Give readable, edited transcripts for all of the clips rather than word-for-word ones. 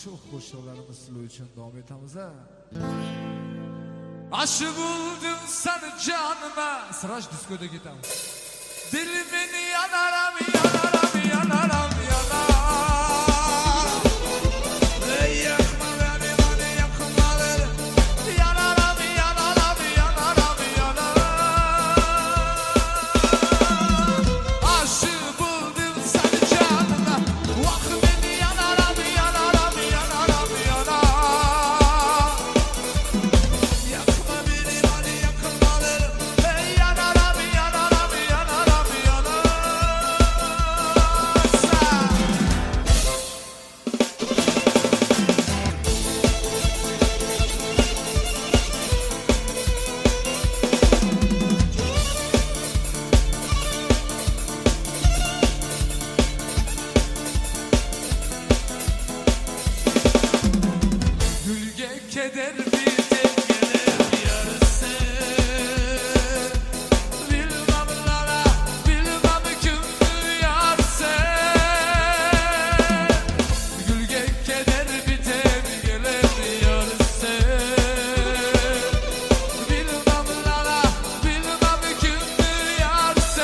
shu qo'shiqlarimiz sizlar uchun davom etamiz. Aşık buldum seni canıma. Sıraj diskoda ketamiz. Dilim beni yanaram, yanaram, yanaram, yanaram. Ey yakma beni, beni yakma beni. Yanaram, yanaram, yanaram, yanaram. Aşık buldum seni canıma. Vak beni yanaram, yanaram, yanaram, yanaram. Yakma beni, beni yakma beni. Ey yanaram, yanaram, yanaram, yanaram. Gülge keder bir tek gelir yarısı. Bilmem lala, bilmem kimdi yarısı. Gülge keder bir tek gelir yarısı. Bilmem lala, bilmem kimdi yarısı.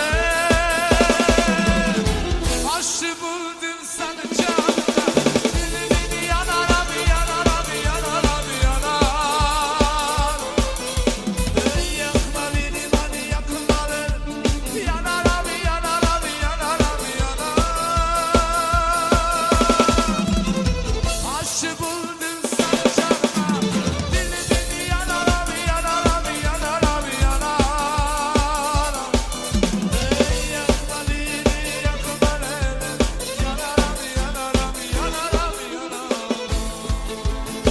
Aşık buldum seni canımda. Beni yanaram, yanaram, yanaram, yanaram. Ey yakma beni, beni yakma beni. Yanaram, yanaram, yanaram, yanaram. Aşık buldum seni canıma. Beni yanaram, yanaram, yanaram, yanaram. Ey yakma beni, yakma beni. Yanaram, yanaram, yanaram, yanaram.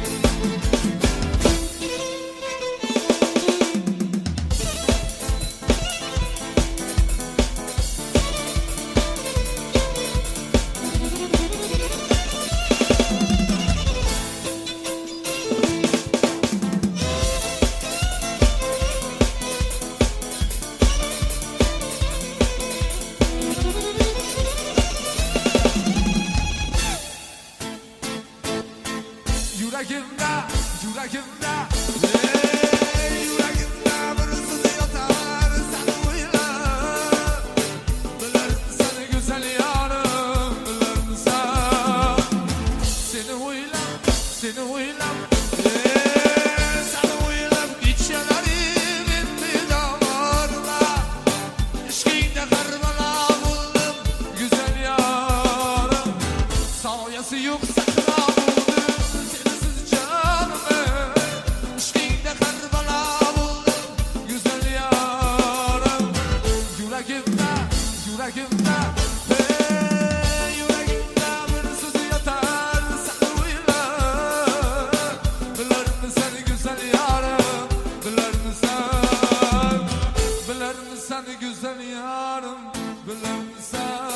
Yüreğimde, yüreğimde, yüreğimde bir sızı yatar sen uyla. Bilir seni güzel yarım, bilir sen. Seni uyla, seni uyla, seni uyla. İçlerim indi damarına. İşkinde karbala buldum güzel yarım. Sayası yok sakla buldum sensiz canımı. İşkinde karbala buldum güzel yarım. Yüreğimde, yüreğimde, yüreğimde bir sızı yatar sen uyla. Bilir misin güzel yarım, bilir misin? Bilir misin güzel yarım, bilir misin?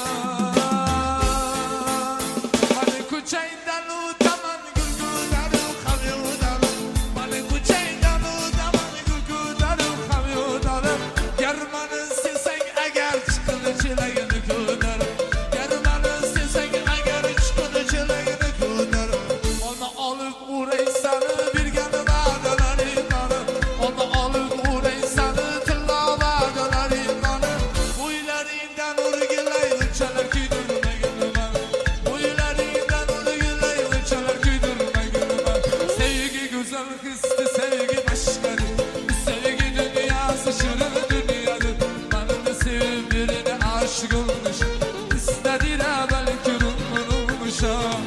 Hani kucağından utaman gülgüleri kamyoları. Hani kucağından utaman gülgüleri kamyoları. Germanı silsen eğer çıkılı çileğini kudar. Germanı silsen eğer çıkılı çileğini kudar. Onu alıp uğraysanı bir yanına döner imanı. Onu alıp uğraysanı tillava döner imanı. Bu ilerinden urgilay uçalar güdürme gülüme. Bu ilerinden urgilay uçalar güdürme gülüme. Sevgi güzel kızdı, sevgi başkadır. Sevgi dünyası şirin dünyadır. Benim de sevim birine aşık olmuş. İstediğine belki ruhunmuşam.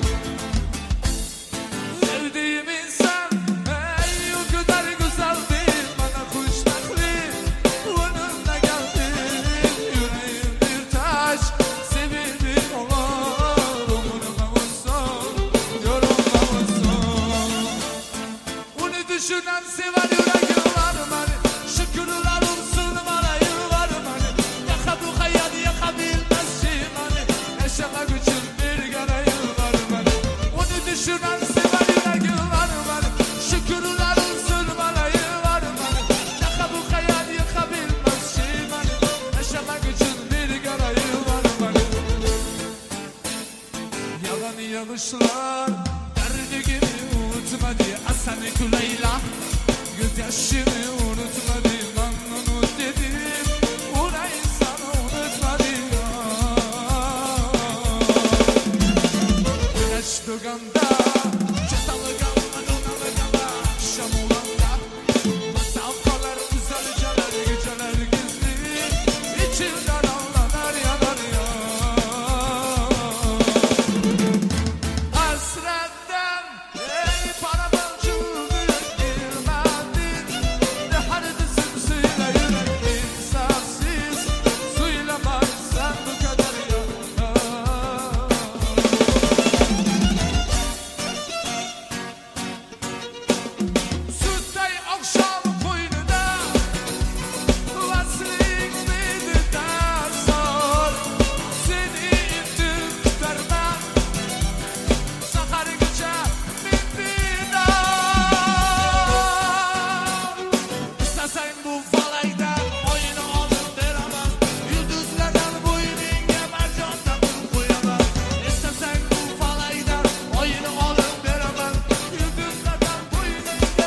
Sevdiğim insan ey o kadar güzel değil. Bana kuştaklı önümde geldi. Yüreğim bir taş sevildim olur. Umuruma olsun, yorulma olsun. Onu düşünen sever yüreğim var beni. Şükürler olsun bana yıllar beni. Yaka bu hayat yakabilmez şey beni. Yaşamak için bir garayım var beni. Onu düşünen sever yüreğim var beni. Şükürler olsun bana yıllar beni. Yaka bu hayat yakabilmez şey beni. Yaşamak için bir garayım var beni. Yalan yanlışlar unutmadı Asani Kuleyla göz yaşını unutmadı ben unut dedim ona insanı unutmadı güneş doğanda çatalı galla donalı galla akşam olanda masafalar uzarcalar geceler gizli içimden ağlar yanar ya hasretten ey para balcığı girmedin ne haredesin suyla yürek insafsız suyla varsan bu kadar ya süttey akşam koynuna vaslik miydi sor seni indim tutarmam sakar gece bittiğinden İstesen bu falaydan oyunu alın veremem yıldızlardan boynunga mercandan koyamam İstesen bu falaydan oyunu alın veremem yıldızlardan boynunga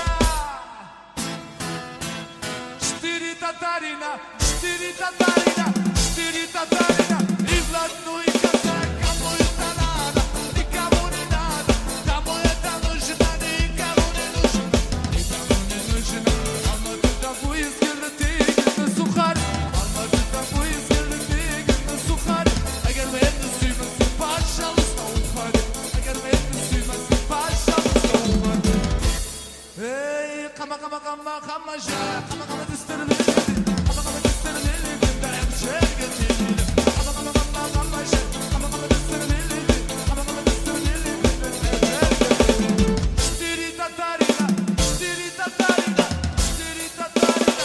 Штири татарина, штири татарина, штири татарина И в одну и казак, кому это надо, никому не надо Кому это нужно, никому не нужно Никому не нужно Алматыда поезд келді сухарь Алматыда поезд келді сухарь Егер мені сүймесін, пожалуйста, уходи Егер мені сүймесін, пожалуйста, уходи Ey, kama ja, kama distirli, kama distirli, ben çelgetim. Kama ja, kama distirli, kama distirli, ben çelgetim. Штири татарина, штири татарина, штири татарина.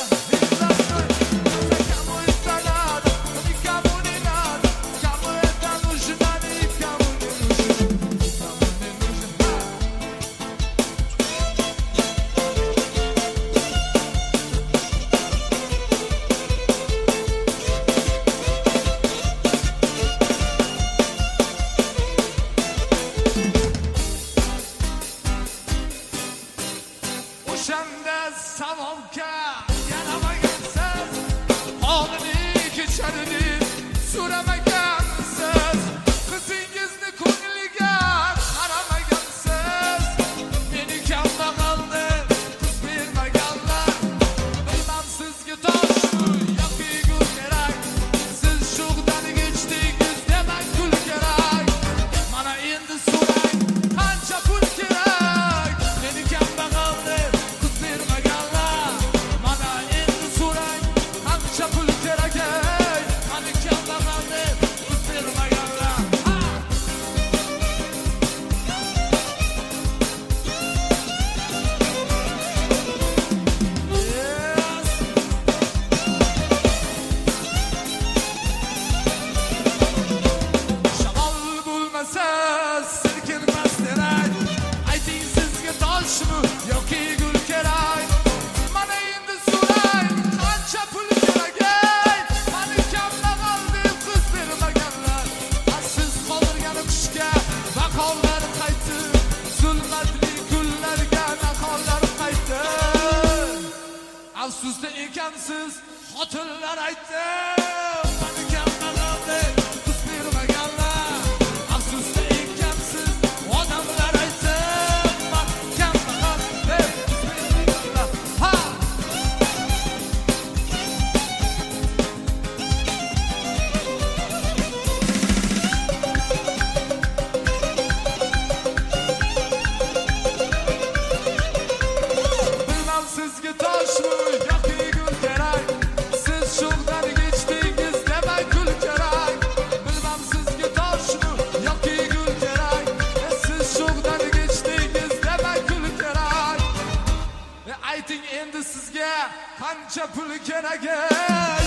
Кому это надо, никому не надо, кому это нужно, никому не нужно, никому не нужно. O'shanda savolga yaramagansiz Holini kechirib so'ramagansiz Qizingizni ko'ngliga qaramagansiz Meni kambag'alni qiz bermaganlar Bilmam sizga toshmi yoki gul kerak Siz sho'xdan kechdingiz demak gul kerak Mana endi so'rang qancha pul kerak Meni kambag'alni qiz bermaganlar Mana endi so'rang qancha pul kerak ey Meni kambag'alni qiz bermaganlar Yes. Shamol bo'lmasa silkinmas derak Ayting sizga toshmi yoki gul kerak Mana endi so'rang qancha pul kerak ey Mani kambag'al deb qiz bermaganlar Siz qoldirgan qishga vaqolar qaytdi Zulmatli kunlarga nahorlar qaytdi Afsusda ekansiz xotinlar aytdi Mani kambag'al deb qiz bermaganlar Afsusda ekansiz odamlar aytdi Mani kambag'al deb qiz bermaganlar Ha! Bilmem sizga toshmi yoki gul kerak Siz sho'xdan kechdingiz demak gul kerak Bilmem sizga toshmi yoki gul kerak Siz sho'xdan kechdingiz demak gul kerak Ayting endi sizga qancha pul kerak ey